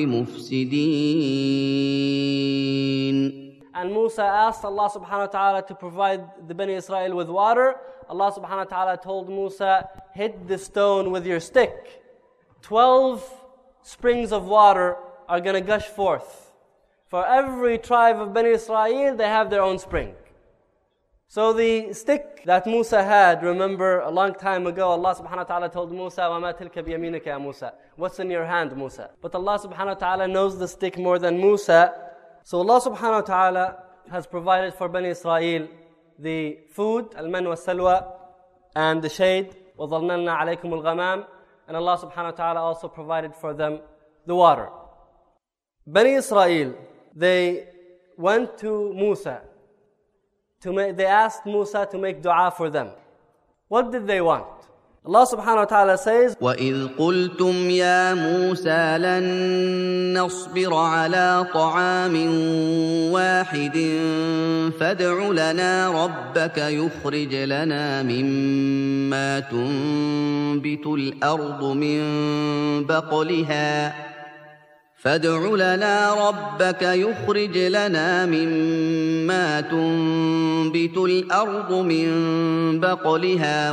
مُفْسِدِينَ.
And Musa asked Allah subhanahu wa ta'ala to provide the Bani Israel with water. Allah subhanahu wa ta'ala told Musa, hit the stone with your stick. Twelve springs of water are going to gush forth. For every tribe of Bani Israel, they have their own spring. So the stick that Musa had, remember a long time ago, Allah subhanahu wa ta'ala told Musa, وَمَا تِلْكَ بِيَمِينِكَ يَا Musa. What's in your hand, Musa? But Allah subhanahu wa ta'ala knows the stick more than Musa. So Allah subhanahu wa ta'ala has provided for Bani Israel the food, al-man wa salwa, and the shade, وَظَلَّلْنَا عَلَيْكُمُ الْغَمَامِ. And Allah subhanahu wa ta'ala also provided for them the water. Bani Israel, they went to Musa. To make, they asked Musa to make dua for them. What did they want? Allah subhanahu wa ta'ala says,
وَإِذْ قُلْتُمْ يَا مُوسَى لَن نَّصْبِرَ عَلَىٰ طَعَامٍ وَاحِدٍ فَادْعُ لَنَا رَبَّكَ يُخْرِجْ لَنَا مِمَّا تُنبِتُ الْأَرْضُ مِن بَقْلِهَا فادع لنا ربك يخرج لنا مما تنبت الأرض من بقلها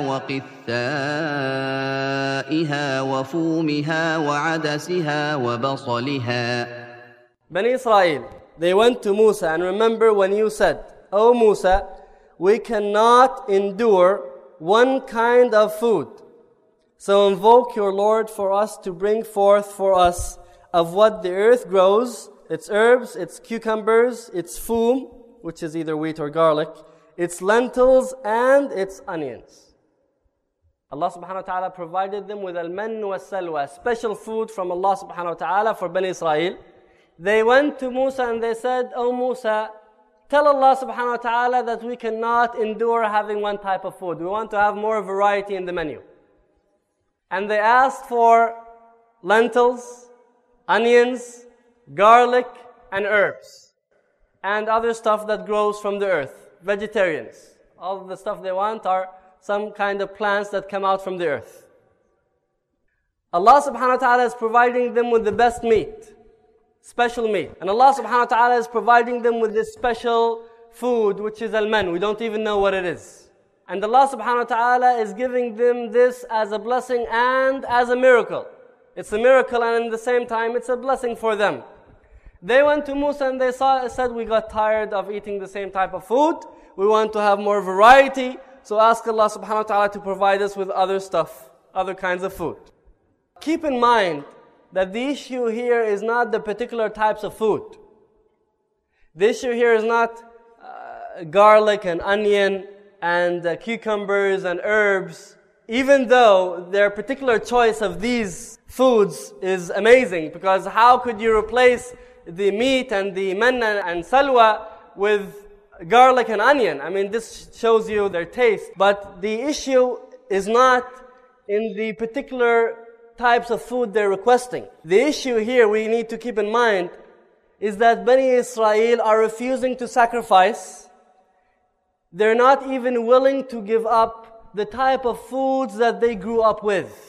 وقثائها وفومها وعدسها وبصلها.
Bani Israel, they went to Musa, and remember when you said, O Musa, we cannot endure one kind of food. So invoke your Lord for us to bring forth for us of what the earth grows, its herbs, its cucumbers, its foam, which is either wheat or garlic, its lentils, and its onions. Allah subhanahu wa ta'ala provided them with al-mann wa salwa, special food from Allah subhanahu wa ta'ala for Bani Israel. They went to Musa and they said, O Musa, tell Allah subhanahu wa ta'ala that we cannot endure having one type of food. We want to have more variety in the menu. And they asked for lentils, onions, garlic, and herbs, and other stuff that grows from the earth. Vegetarians. All of the stuff they want are some kind of plants that come out from the earth. Allah subhanahu wa ta'ala is providing them with the best meat, special meat. And Allah subhanahu wa ta'ala is providing them with this special food, which is al-man. We don't even know what it is. And Allah subhanahu wa ta'ala is giving them this as a blessing and as a miracle. It's a miracle, and at the same time, it's a blessing for them. They went to Musa and they saw, said, we got tired of eating the same type of food. We want to have more variety. So ask Allah subhanahu wa ta'ala to provide us with other stuff, other kinds of food. Keep in mind that the issue here is not the particular types of food. The issue here is not uh, garlic and onion and uh, cucumbers and herbs, even though their particular choice of these foods is amazing, because how could you replace the meat and the manna and salwa with garlic and onion? I mean, this shows you their taste. But the issue is not in the particular types of food they're requesting. The issue here we need to keep in mind is that Bani Israel are refusing to sacrifice. They're not even willing to give up the type of foods that they grew up with.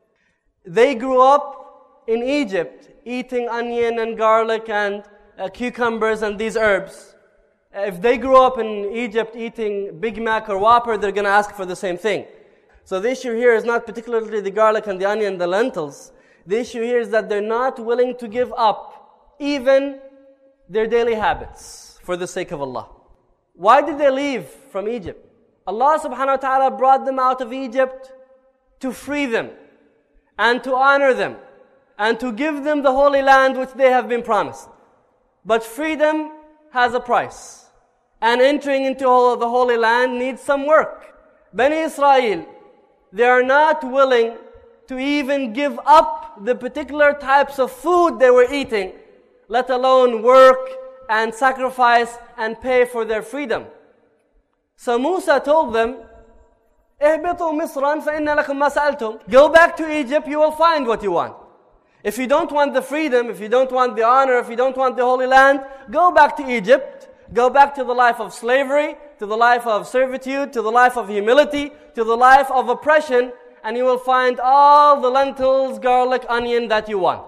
They grew up in Egypt eating onion and garlic and uh, cucumbers and these herbs. If they grew up in Egypt eating Big Mac or Whopper, they're going to ask for the same thing. So the issue here is not particularly the garlic and the onion and the lentils. The issue here is that they're not willing to give up even their daily habits for the sake of Allah. Why did they leave from Egypt? Allah subhanahu wa ta'ala brought them out of Egypt to free them and to honor them and to give them the Holy Land which they have been promised. But freedom has a price. And entering into the Holy Land needs some work. Bani Israel, they are not willing to even give up the particular types of food they were eating, let alone work and sacrifice and pay for their freedom. So Musa told them, اهبطوا مصرا فإن لكم ما سألتم. Go back to Egypt, you will find what you want. If you don't want the freedom, if you don't want the honor, if you don't want the Holy Land, go back to Egypt. Go back to the life of slavery, to the life of servitude, to the life of humility, to the life of oppression, and you will find all the lentils, garlic, onion that you want.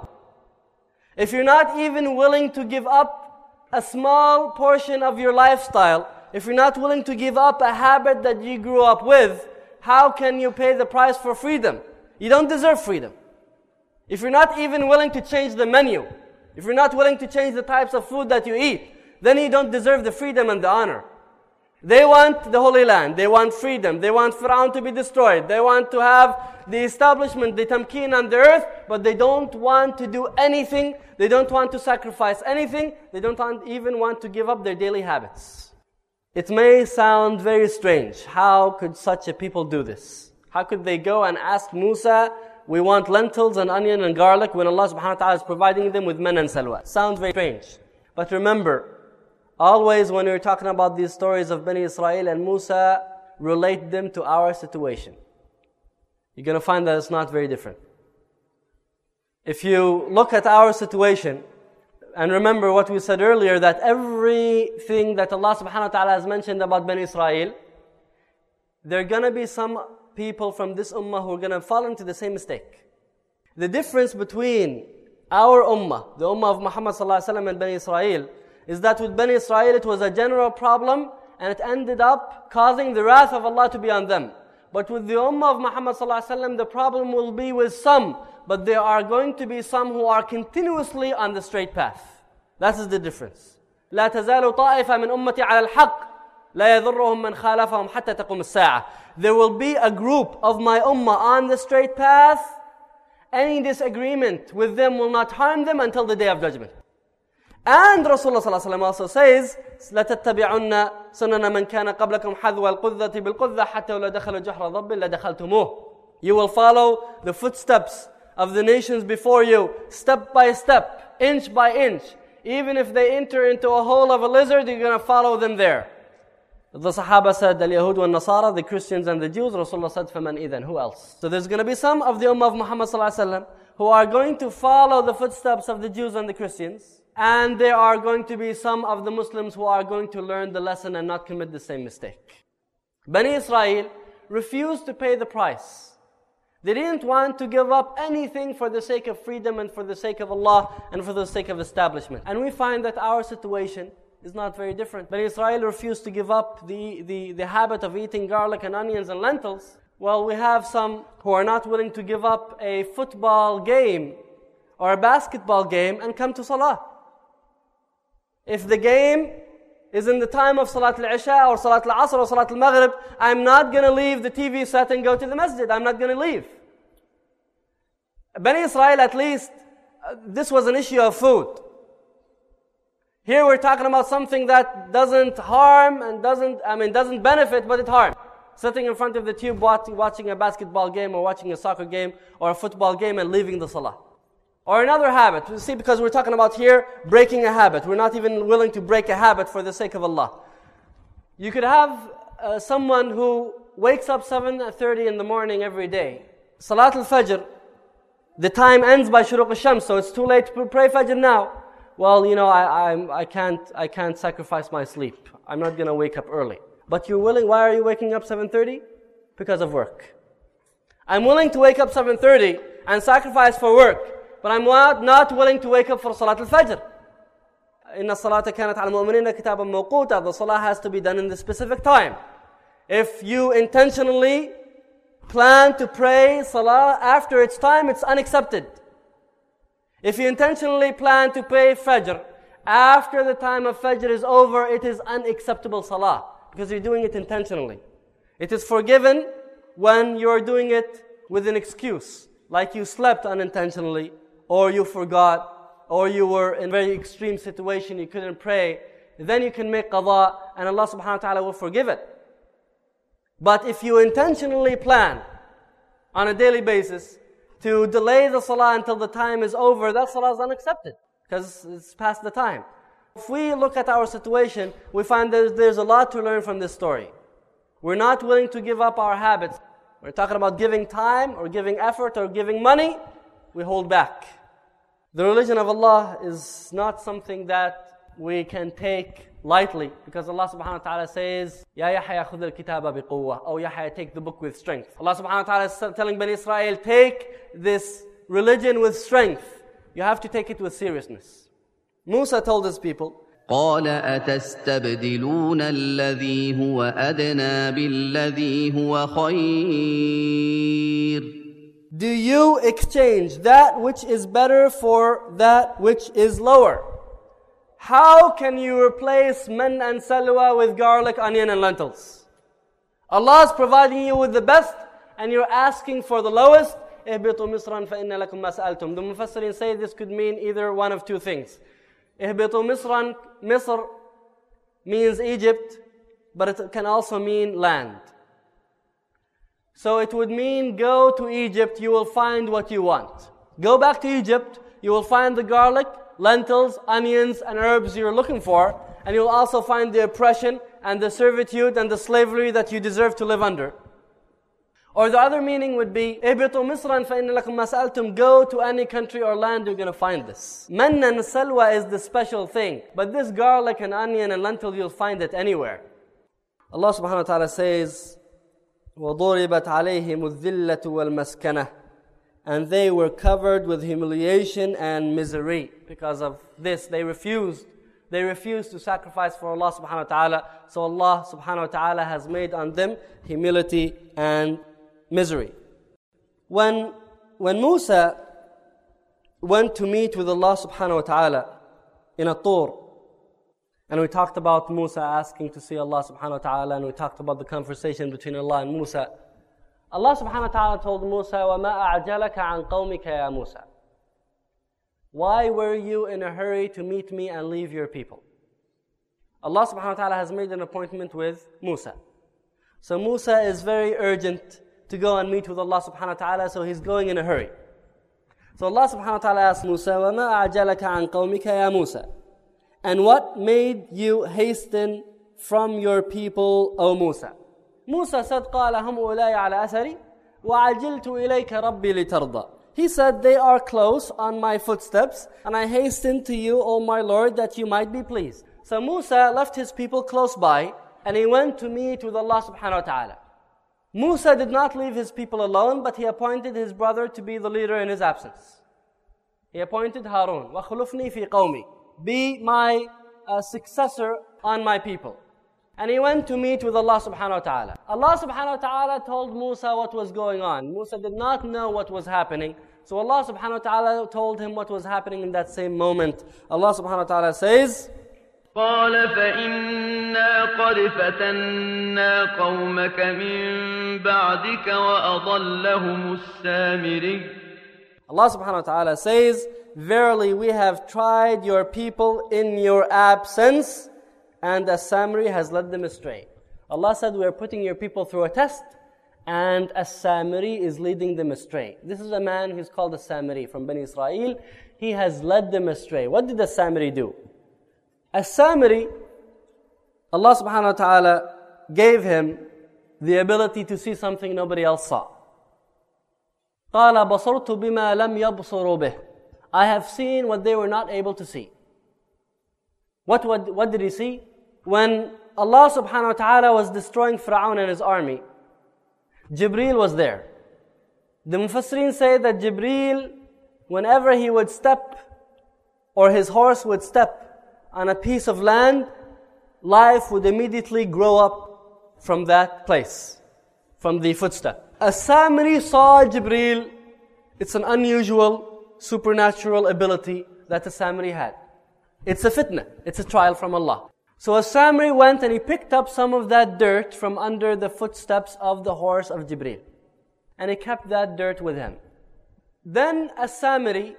If you're not even willing to give up a small portion of your lifestyle, if you're not willing to give up a habit that you grew up with, how can you pay the price for freedom? You don't deserve freedom. If you're not even willing to change the menu, if you're not willing to change the types of food that you eat, then you don't deserve the freedom and the honor. They want the Holy Land. They want freedom. They want Fir'aun to be destroyed. They want to have the establishment, the tamkeen on the earth, but they don't want to do anything. They don't want to sacrifice anything. They don't want, even want to give up their daily habits. It may sound very strange. How could such a people do this? How could they go and ask Musa, we want lentils and onion and garlic, when Allah subhanahu wa ta'ala is providing them with man and salwa? Sounds very strange. But remember, Always when we're talking about these stories of Bani Israel and Musa, relate them to our situation. You're going to find that it's not very different. If you look at our situation, and remember what we said earlier, that everything that Allah subhanahu wa ta'ala has mentioned about Bani Israel, there are going to be some people from this ummah who are going to fall into the same mistake. The difference between our ummah, the ummah of Muhammad sallallahu alaihi wasallam, and Bani Israel, is that with Bani Israel it was a general problem and it ended up causing the wrath of Allah to be on them. But with the ummah of Muhammad sallallahu alaihi wasallam, the problem will be with some, but there are going to be some who are continuously on the straight path. That is the difference. لا تزال طائفة من أمتي على الحق لا يضرهم من خالفهم حتى تقوم الساعة. There will be a group of my ummah on the straight path. Any disagreement with them will not harm them until the day of judgment. And Rasulullah sallallahu alaihi wasallam also says, لَتَتَّبِعُنَّ سُنَنَ مَنْ كَانَ قَبْلَكُمْ حَذْوَ الْقُذَّةِ بِالْقُذَّةِ حَتَّى وَلَوْ دَخَلُوا جُحْرَ ضَبٍّ لَدَخَلْتُمُوهُ. You will follow the footsteps of the nations before you, step by step, inch by inch. Even if they enter into a hole of a lizard, you're going to follow them there. The Sahaba said, Al-Yahud wal-Nasara, the Christians and the Jews. Rasulullah said, فَمَنْ إِذَنْ? Who else? So there's going to be some of the Ummah of Muhammad sallallahu alaihi wasallam who are going to follow the footsteps of the Jews and the Christians. And there are going to be some of the Muslims who are going to learn the lesson and not commit the same mistake. Bani Israel refused to pay the price. They didn't want to give up anything for the sake of freedom and for the sake of Allah and for the sake of establishment. And we find that our situation is not very different. Bani Israel refused to give up the, the, the habit of eating garlic and onions and lentils. Well, we have some who are not willing to give up a football game or a basketball game and come to Salah. If the game is in the time of Salat al-Isha or Salat al-Asr or Salat al-Maghrib, I'm not going to leave the T V set and go to the masjid. I'm not going to leave. Bani Israel, at least, uh, this was an issue of food. Here we're talking about something that doesn't harm and doesn't, I mean, doesn't benefit, but it harms. Sitting in front of the tube watching a basketball game or watching a soccer game or a football game and leaving the Salah. Or another habit. You see, because we're talking about here breaking a habit. We're not even willing to break a habit for the sake of Allah. You could have uh, someone who wakes up seven thirty in the morning every day. Salat al-Fajr, the time ends by Shuruq al-Shams, so it's too late to pray Fajr now. Well, you know, I, I, I can't, I can't sacrifice my sleep. I'm not going to wake up early. But you're willing, why are you waking up seven thirty? Because of work. I'm willing to wake up seven thirty and sacrifice for work. But I'm not, not willing to wake up for Salat al-Fajr. Inna salata kanat ala al-mu'minina kitaban mawquta. The salah has to be done in the specific time. If you intentionally plan to pray salah after its time, it's unaccepted. If you intentionally plan to pray Fajr after the time of Fajr is over, it is unacceptable salah because you're doing it intentionally. It is forgiven when you're doing it with an excuse, like you slept unintentionally, or you forgot, or you were in a very extreme situation, you couldn't pray. Then you can make qada, and Allah subhanahu wa ta'ala will forgive it. But if you intentionally plan on a daily basis to delay the salah until the time is over, that salah is unaccepted because it's past the time. If we look at our situation, we find that there's a lot to learn from this story. We're not willing to give up our habits. We're talking about giving time or giving effort or giving money, we hold back. The religion of Allah is not something that we can take lightly, because Allah subhanahu wa ta'ala says, Ya Yahya khudh al-kitaba biquwwa. Oh Yahya, take the book with strength. Allah subhanahu wa ta'ala is telling Bani Israel, take this religion with strength. You have to take it with seriousness. Musa told his people,
قال أتستبدلون الذي هو أدنى بالذي هو خير.
Do you exchange that which is better for that which is lower? How can you replace man and salwa with garlic, onion and lentils? Allah is providing you with the best and you're asking for the lowest. اهبطوا مصرا فإن لكم ما سألتم. The Mufassirin say this could mean either one of two things. اهبطوا مصرا, Misr means Egypt, but it can also mean land. So it would mean go to Egypt, you will find what you want. Go back to Egypt, you will find the garlic, lentils, onions, and herbs you're looking for, and you'll also find the oppression and the servitude and the slavery that you deserve to live under. Or the other meaning would be, اهبطوا مصرا فإن لكم ما سألتم. Go to any country or land, you're going to find this. Manna and salwa is the special thing. But this garlic and onion and lentil, you'll find it anywhere. Allah subhanahu wa ta'ala says, وَضُرِبَتْ عَلَيْهِمُ الذِّلَّةُ وَالْمَسْكَنَةُ. And they were covered with humiliation and misery. Because of this, they refused. They refused to sacrifice for Allah subhanahu wa ta'ala. So Allah subhanahu wa ta'ala has made on them humility and misery. When, when Musa went to meet with Allah subhanahu wa ta'ala in At-Tur, and we talked about Musa asking to see Allah subhanahu wa ta'ala, and we talked about the conversation between Allah and Musa. Allah subhanahu wa ta'ala told Musa, وَمَا أَعْجَلَكَ عَنْ قَوْمِكَ يَا Musa. Why were you in a hurry to meet me and leave your people? Allah subhanahu wa ta'ala has made an appointment with Musa. So Musa is very urgent to go and meet with Allah subhanahu wa ta'ala, so he's going in a hurry. So Allah subhanahu wa ta'ala asked Musa, وَمَا أَعْجَلَكَ عَنْ قَوْمِكَ يَا Musa. And what made you hasten from your people, O Musa? Musa said, قَالَ هُمْ أُولَيَ عَلَى أَثَرِي وَعَجِلْتُ إِلَيْكَ رَبِّي لِتَرْضَى. He said, they are close on my footsteps, and I hasten to you, O my Lord, that you might be pleased. So Musa left his people close by, and he went to meet with Allah subhanahu wa ta'ala. Musa did not leave his people alone, but he appointed his brother to be the leader in his absence. He appointed Harun. وَخُلُفْنِي فِي قَوْمِي. Be my uh, successor on my people. And he went to meet with Allah subhanahu wa ta'ala. Allah subhanahu wa ta'ala told Musa what was going on. Musa did not know what was happening. So Allah subhanahu wa ta'ala told him what was happening in that same moment. Allah subhanahu wa ta'ala says,
قال فإنا قد فتنا قومك من بعدك وأضلهم السامري.
Allah subhanahu wa ta'ala says, verily we have tried your people in your absence, and As-Samri has led them astray. Allah said, we are putting your people through a test, and As-Samri is leading them astray. This is a man who's called As-Samri from Bani Israel. He has led them astray. What did As-Samri do? As-Samri, Allah subhanahu wa ta'ala gave him the ability to see something nobody else saw. قَالَ بَصَرْتُ بِمَا لَمْ يَبْصُرُوا بِهِ. I have seen what they were not able to see. What, what, what did he see? When Allah subhanahu wa ta'ala was destroying Fir'aun and his army, Jibreel was there. The Mufassirin say that Jibreel, whenever he would step, or his horse would step on a piece of land, life would immediately grow up from that place, from the footstep. As-Samri saw Jibreel. It's an unusual, supernatural ability that As-Samri had. It's a fitna, it's a trial from Allah. So As-Samri went and he picked up some of that dirt from under the footsteps of the horse of Jibreel. And he kept that dirt with him. Then As-Samri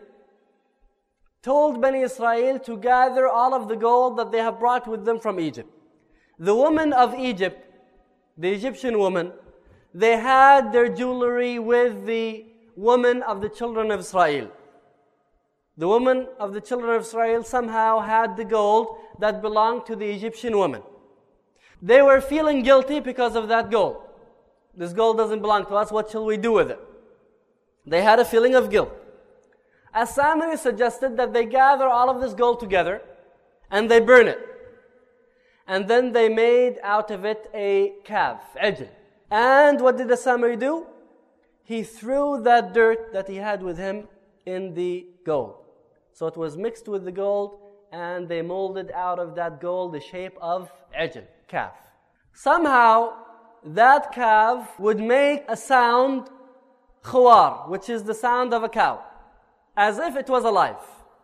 told Bani Israel to gather all of the gold that they have brought with them from Egypt. The women of Egypt, the Egyptian women, they had their jewelry with the women of the children of Israel. The women of the children of Israel somehow had the gold that belonged to the Egyptian women. They were feeling guilty because of that gold. This gold doesn't belong to us, what shall we do with it? They had a feeling of guilt. As-Samri suggested that they gather all of this gold together and they burn it. And then they made out of it a calf, ajl. And what did As-Samri do? He threw that dirt that he had with him in the gold. So it was mixed with the gold, and they molded out of that gold the shape of ajl, calf. Somehow, that calf would make a sound, khawar, which is the sound of a cow, as if it was alive.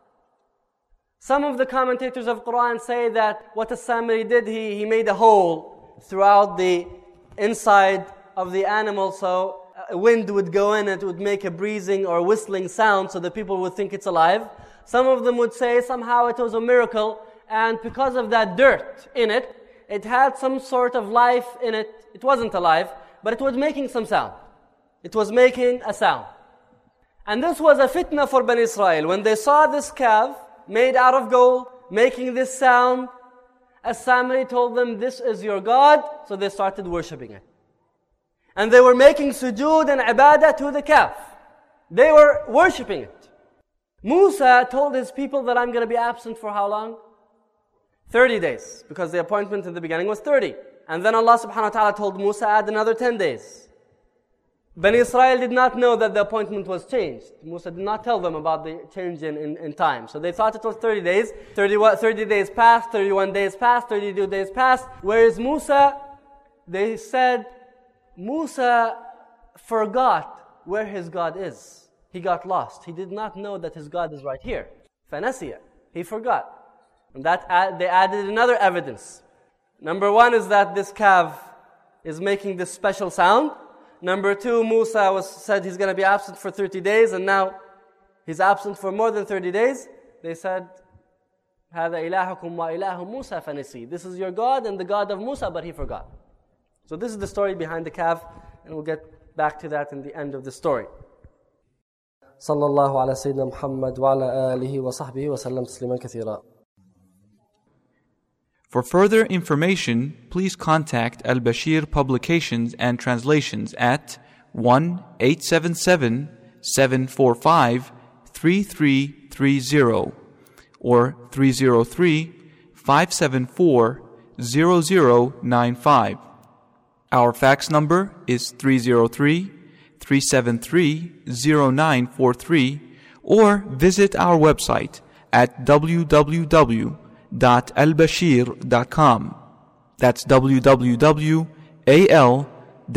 Some of the commentators of Quran say that what As-Samri did, he, he made a hole throughout the inside of the animal, so a wind would go in and it would make a breezing or whistling sound so the people would think it's alive. Some of them would say somehow it was a miracle, and because of that dirt in it, it had some sort of life in it. It wasn't alive, but it was making some sound. It was making a sound. And this was a fitna for Bani Israel. When they saw this calf made out of gold, making this sound, As-Samiri told them, this is your God, so they started worshipping it. And they were making sujood and ibadah to the calf. They were worshipping it. Musa told his people that I'm going to be absent for how long? thirty days, because the appointment in the beginning was thirty. And then Allah subhanahu wa ta'ala told Musa, add another ten days. Bani Israel did not know that the appointment was changed. Musa did not tell them about the change in, in, in time. So they thought it was thirty days. thirty, thirty days passed, thirty-one days passed, thirty-two days passed. Whereas Musa, they said, Musa forgot where his God is. He got lost. He did not know that his God is right here. Fanasiya. He forgot. And that add, they added another evidence. Number one is that this calf is making this special sound. Number two, Musa was said he's going to be absent for thirty days, and now he's absent for more than thirty days. They said, هَذَا إِلَهُكُمْ وَإِلَهُ مُوسَى فَنَسِي. This is your God and the God of Musa, but he forgot. So this is the story behind the calf, and we'll get back to that in the end of the story. صلى الله على سيدنا محمد وعلى آله وصحبه وسلم تسليما كثيرا.
For further information, please contact Al-Bashir Publications and Translations at one eight seven seven, seven four five, three three three zero or three zero three, five seven four, zero zero nine five. Our fax number is three zero three, three seven three, zero nine four three, or visit our website at w w w dot al bashir dot com. That's w w w dot al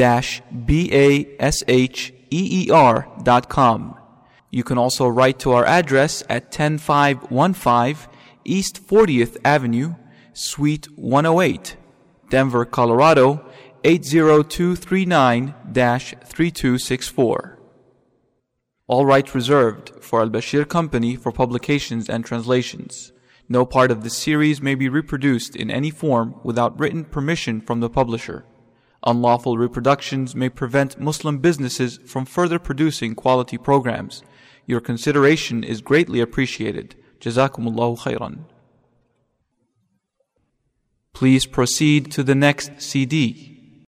basher dot com. You can also write to our address at ten five fifteen East fortieth Avenue, Suite one oh eight, Denver, Colorado eight zero two three nine dash three two six four. All rights reserved for Al-Bashir Company for publications and translations. No part of this series may be reproduced in any form without written permission from the publisher. Unlawful reproductions may prevent Muslim businesses from further producing quality programs. Your consideration is greatly appreciated. Jazakumullahu khairan. Please proceed to the next C D.